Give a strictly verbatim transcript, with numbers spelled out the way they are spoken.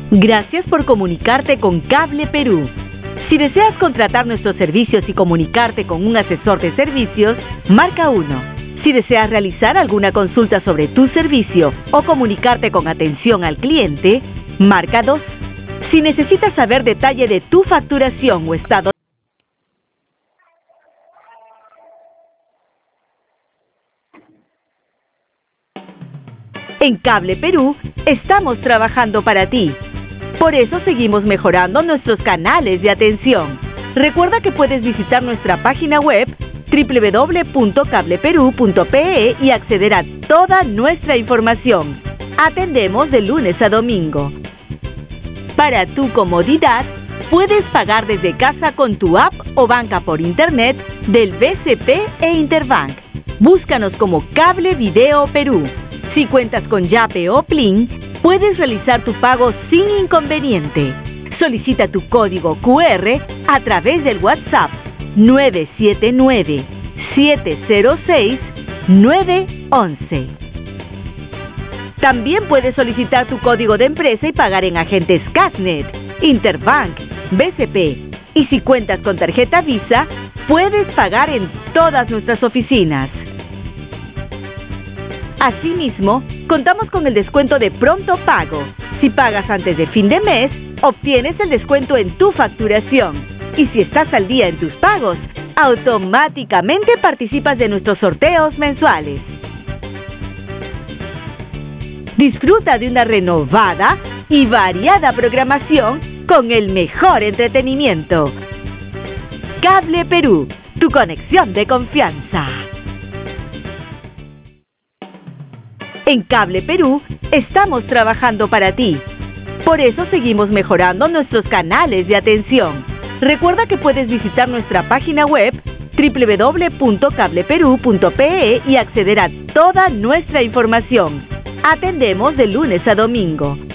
Gracias por comunicarte con Cable Perú. Si deseas contratar nuestros servicios y comunicarte con un asesor de servicios, marca uno. Si deseas realizar alguna consulta sobre tu servicio o comunicarte con atención al cliente, marca dos. Si necesitas saber detalle de tu facturación o estado en Cable Perú, estamos trabajando para ti. Por eso seguimos mejorando nuestros canales de atención. Recuerda que puedes visitar nuestra página web doble u doble u doble u punto cable perú punto pe e y acceder a toda nuestra información. Atendemos de lunes a domingo. Para tu comodidad, puedes pagar desde casa con tu app o banca por internet del B C P e Interbank. Búscanos como Cable Video Perú. Si cuentas con Yape o Plin, puedes realizar tu pago sin inconveniente. Solicita tu código cu erre a través del WhatsApp nueve siete nueve, siete cero seis, nueve once. También puedes solicitar tu código de empresa y pagar en agentes Casnet, Interbank, B C P. Y si cuentas con tarjeta Visa, puedes pagar en todas nuestras oficinas. Asimismo, contamos con el descuento de pronto pago. Si pagas antes de fin de mes, obtienes el descuento en tu facturación. Y si estás al día en tus pagos, automáticamente participas de nuestros sorteos mensuales. Disfruta de una renovada y variada programación con el mejor entretenimiento. Cable Perú, tu conexión de confianza. En Cable Perú, estamos trabajando para ti. Por eso seguimos mejorando nuestros canales de atención. Recuerda que puedes visitar nuestra página web doble u doble u doble u punto cable perú punto pe e y acceder a toda nuestra información. Atendemos de lunes a domingo.